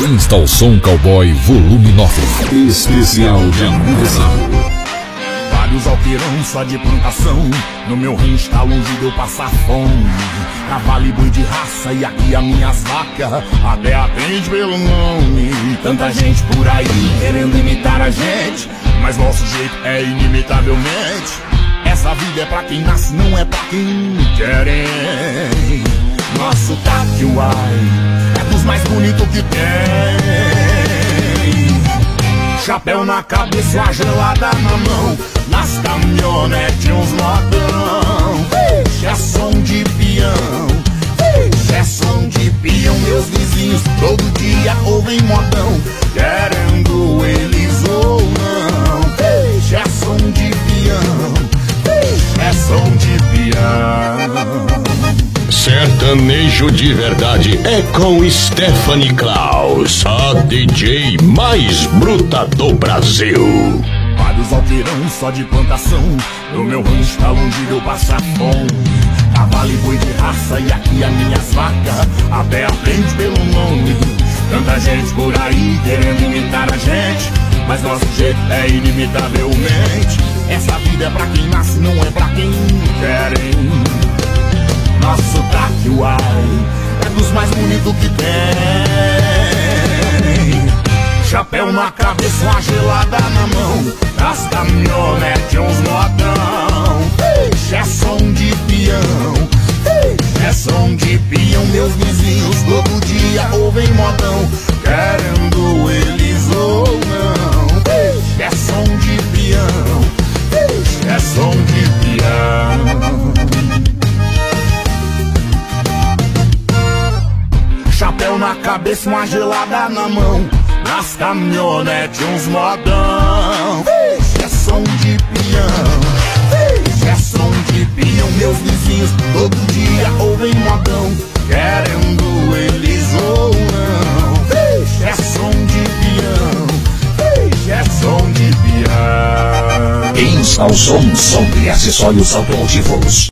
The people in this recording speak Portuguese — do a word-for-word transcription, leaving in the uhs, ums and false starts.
Insta o Som Cowboy Volume nove. Especial de aniversário. Vários alqueirão só de plantação, no meu rancho tá longe de eu passar fome. Cavalo e boi de raça e aqui as minhas vacas até atende pelo nome. Tanta gente por aí querendo imitar a gente, mas nosso jeito é inimitavelmente. Essa vida é pra quem nasce, não é pra quem quer. Nosso Taquiuai é dos mais bonitos que tem. Chapéu na cabeça, uma gelada na mão, nas caminhonetes uns modão. É som de peão, é som de peão. Meus vizinhos todo dia ouvem modão, querendo eles ou não. É som de peão, é som de peão. Sertanejo de verdade é com Stephanie Klaus, a D J mais bruta do Brasil. Vários alqueirão só de plantação, no meu rancho tá longe de eu passar fome. Cavalo e boi de raça e aqui as minhas vacas até aprende pelo nome. Tanta gente por aí querendo imitar a gente, mas nosso jeito é inimitavelmente. Essa vida é pra quem nasce, não é pra quem quer. Nosso Taquiuai é dos mais bonitos que tem. Chapéu na cabeça, uma gelada na mão, nas caminhonetes uns modão. É som de peão, é som de peão. Meus vizinhos todo dia ouvem modão, querendo eles ou não. É som de peão, é som de peão. Chapéu na cabeça, uma gelada na mão, nas caminhonetes uns modão. É som de peão, é som de peão. Meus vizinhos todo dia ouvem modão, querendo eles ou não. É som de peão, é som de peão. Insta o Som, som e acessórios automotivos.